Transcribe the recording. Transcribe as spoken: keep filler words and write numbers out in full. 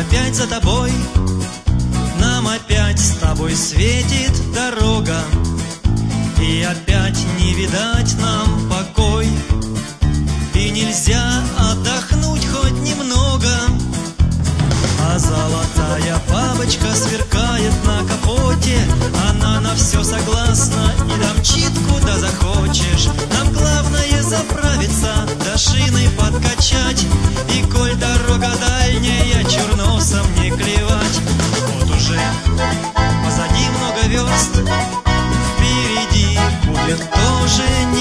опять за тобой, нам опять с тобой светит дорога, и опять не видать нам покой, и нельзя отдохнуть хоть немного. А золотая бабочка сверкает на капоте, она на все согласна и домчит куда захочешь. Нам главное заправиться, до шины подкачать, и коль дорога дальняя, чурносом не клевать. Вот уже позади много верст, впереди будет тоже